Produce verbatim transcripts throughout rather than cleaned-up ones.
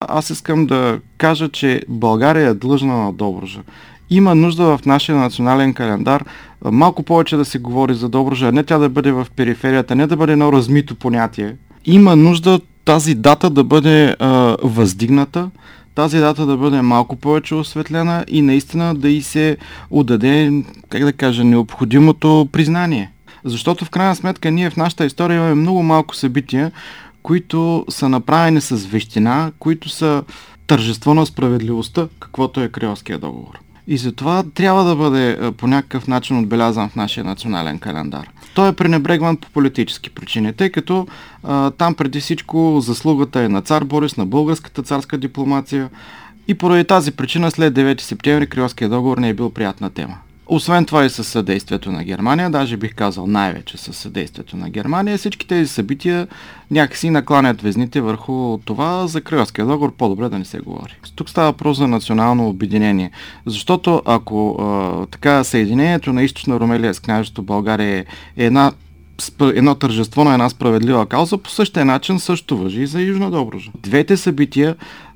аз искам да кажа, че България е длъжна на Добруджа. Има нужда в нашия национален календар малко повече да се говори за Добруджа, не тя да бъде в периферията, не да бъде едно размито понятие. Има нужда тази дата да бъде а, въздигната, тази дата да бъде малко повече осветлена и наистина да й се отдаде, как да кажа, необходимото признание. Защото в крайна сметка ние в нашата история имаме много малко събития, които са направени с вещина, които са тържество на справедливостта, каквото е Крайовския договор. И затова трябва да бъде по някакъв начин отбелязан в нашия национален календар. Той е пренебрегван по политически причини, тъй като а, там преди всичко заслугата е на цар Борис, на българската царска дипломация и поради тази причина след девети септември Крайовския договор не е бил приятна тема. Освен това и със съдействието на Германия, даже бих казал най-вече със съдействието на Германия, всички тези събития някакси накланят везните върху това за Крайовския договор по-добре да не се говори. Тук става въпрос за национално обединение, защото ако а, така съединението на източна Румелия с княжеството България е една едно тържество на една справедлива кауза, по същия начин също важи и за Южна Добруджа. Двете събития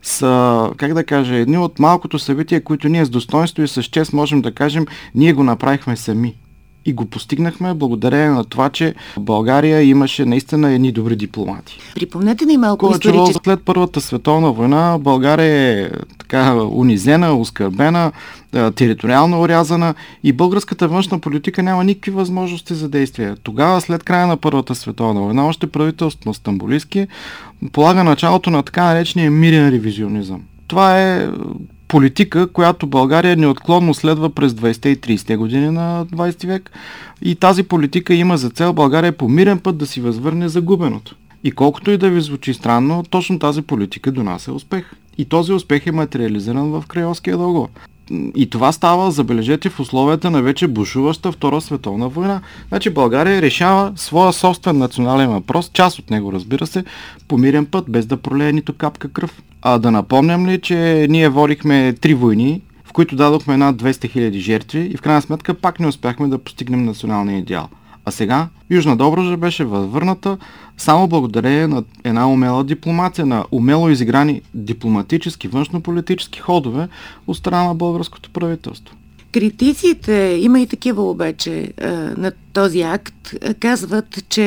са, как да кажа, едни от малкото събития, които ние с достоинство и с чест можем да кажем, ние го направихме сами. И го постигнахме благодарение на това, че България имаше наистина едни добри дипломати. Припомнете ни малко исторически. След Първата световна война България е така унизена, оскърбена, териториално орязана и българската външна политика няма никакви възможности за действие. Тогава, след края на Първата световна война, още правителството на Стамболийски полага началото на така наречения мирен ревизионизъм. Това е политика, която България неотклонно следва през двайсетте и трийсетте години на двайсети век и тази политика има за цел България по мирен път да си възвърне загубеното. И колкото и да ви звучи странно, точно тази политика донася успех. И този успех е материализиран в Крайовския договор. И това става, забележете, в условията на вече бушуваща Втора световна война. Значи България решава своя собствен национален въпрос, част от него, разбира се, по мирен път, без да пролее нито капка кръв. А да напомням ли, че ние водихме три войни, в които дадохме над двеста хиляди жертви и в крайна сметка пак не успяхме да постигнем националния идеал. А сега Южна Добруджа беше възвърната само благодарение на една умела дипломация, на умело изиграни дипломатически, външнополитически ходове от страна на българското правителство. Критиците, има и такива обаче на този акт, казват, че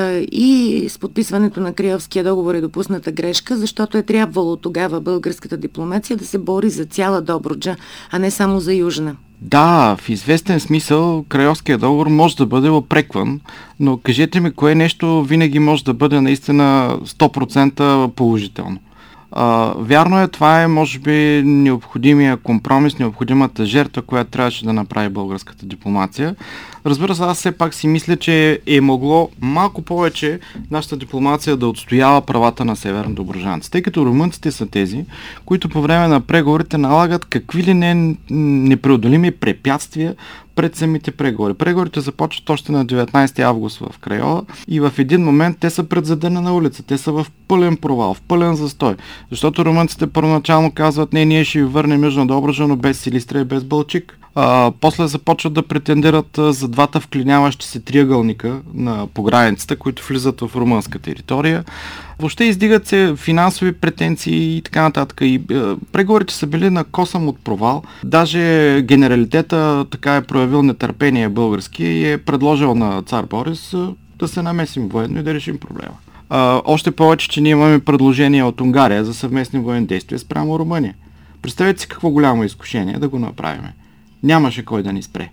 и с подписването на Крайовския договор е допусната грешка, защото е трябвало тогава българската дипломация да се бори за цяла Добруджа, а не само за Южна. Да, в известен смисъл Крайовския договор може да бъде опрекван, но кажете ми кое нещо винаги може да бъде наистина сто процента положително. А, вярно е, това е може би необходимия компромис, необходимата жертва, която трябваше да направи българската дипломация. Разбира се, аз все пак си мисля, че е могло малко повече нашата дипломация да отстоява правата на северно добруджанци, тъй като румънците са тези, които по време на преговорите налагат какви ли не непреодолими препятствия пред самите преговори. Преговорите започват още на деветнайсети август в Крайова и в един момент те са пред задънена улица. Те са в пълен провал, в пълен застой. Защото румънците първоначално казват, не, ние ще ви върнем Южна Добруджа, но без Силистра и без Балчик. А, после започват да претендират а, за двата вклиняващи се триъгълника на, по границата, които влизат в румънска територия. Въобще издигат се финансови претенции и така нататък. И а, преговорите са били на косъм от провал. Даже генералитета така е проявил нетърпение български и е предложил на цар Борис а, да се намесим военно и да решим проблема. А, още повече, че ние имаме предложение от Унгария за съвместни военни действия спрямо Румъния. Представете си какво голямо изкушение да го направим. Нямаше кой да ни спре.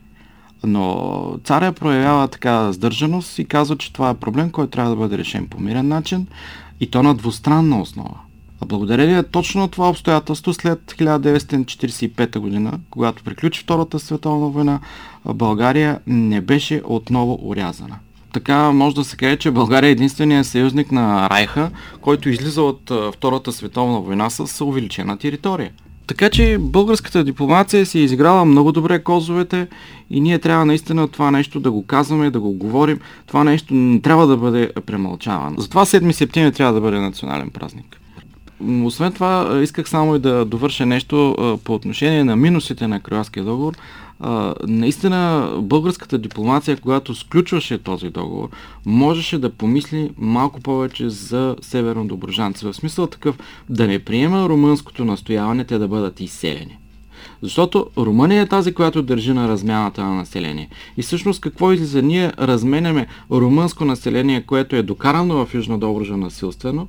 Но царя проявява така сдържаност и казва, че това е проблем, който трябва да бъде решен по мирен начин и то на двустранна основа. А благодарение точно на това обстоятелство след хиляда деветстотин четирийсет и пета година, когато приключи Втората световна война, България не беше отново орязана. Така може да се каже, че България е единственият съюзник на Райха, който излиза от Втората световна война с увеличена територия. Така че българската дипломация си е изиграла много добре козовете и ние трябва наистина това нещо да го казваме, да го говорим. Това нещо не трябва да бъде премълчавано. Затова седми септември трябва да бъде национален празник. освен това, исках само и да довърша нещо а, по отношение на минусите на Кралския договор. А, наистина, българската дипломация, когато сключваше този договор, можеше да помисли малко повече за севернодобруджанци. В смисъл такъв да не приема румънското настояване те да бъдат изселени. Защото Румъния е тази, която държи на размяната на население. И всъщност какво излиза? Ние разменяме румънско население, което е докарано в Южна Добруджа насилствено,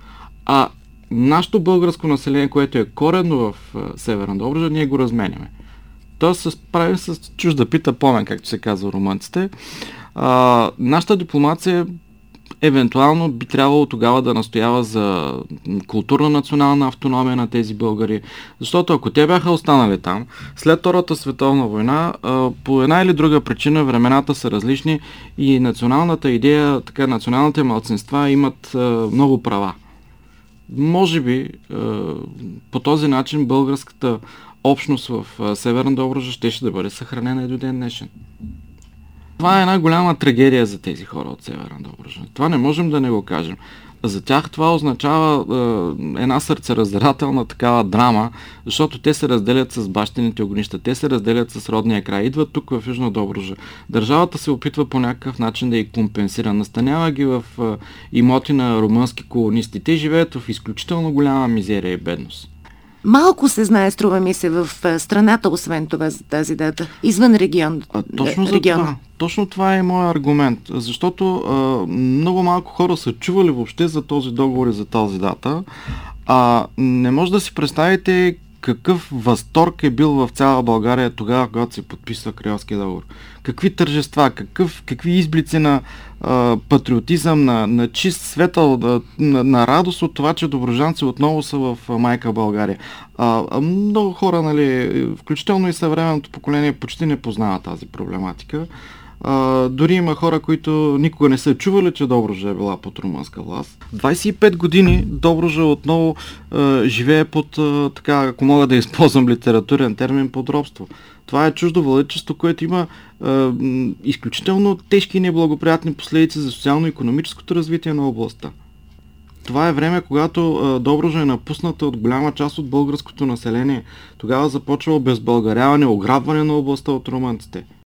а нашето българско население, което е коренно в Северна Добруджа, ние го разменяме. Тоест се справим с чужда пита помен, както се казва румънците. А, нашата дипломация евентуално би трябвало тогава да настоява за културна национална автономия на тези българи, защото ако те бяха останали там, след Втората световна война, по една или друга причина времената са различни и националната идея, така националните малцинства имат много права. Може би по този начин българската общност в Северна Добруджа ще, ще да бъде съхранена и до ден днешен. Това е една голяма трагедия за тези хора от Северна Добруджа. Това не можем да не го кажем. За тях това означава е, една сърцераздирателна такава драма, защото те се разделят с бащините огнища, те се разделят с родния край, идват тук в Южна Добруджа. Държавата се опитва по някакъв начин да ги компенсира. Настанява ги в е, имоти на румънски колонисти. Те живеят в изключително голяма мизерия и бедност. Малко се знае, струва ми се, в страната, освен това за тази дата, извън регион. А, точно за това. Точно това е моят аргумент, защото а, много малко хора са чували въобще за този договор и за тази дата. А не може да си представите какъв възторг е бил в цяла България тогава, когато се подписва Кралския договор. Какви тържества, какъв, какви изблици на а, патриотизъм, на, на чист светъл, на, на, на радост от това, че добруджанци отново са в а, майка България. А, а много хора, нали, включително и съвременното поколение, почти не познават тази проблематика. Uh, дори има хора, които никога не са чували, че Добруджа е била под румънска власт. двайсет и пет години Добруджа отново uh, живее под, uh, така, ако мога да използвам литературен термин, под робство. Това е чуждо владичество, което има uh, изключително тежки и неблагоприятни последици за социално-икономическото развитие на областта. Това е време, когато uh, Добруджа е напусната от голяма част от българското население. Тогава започва обезбългаряване, ограбване на областта от румънците.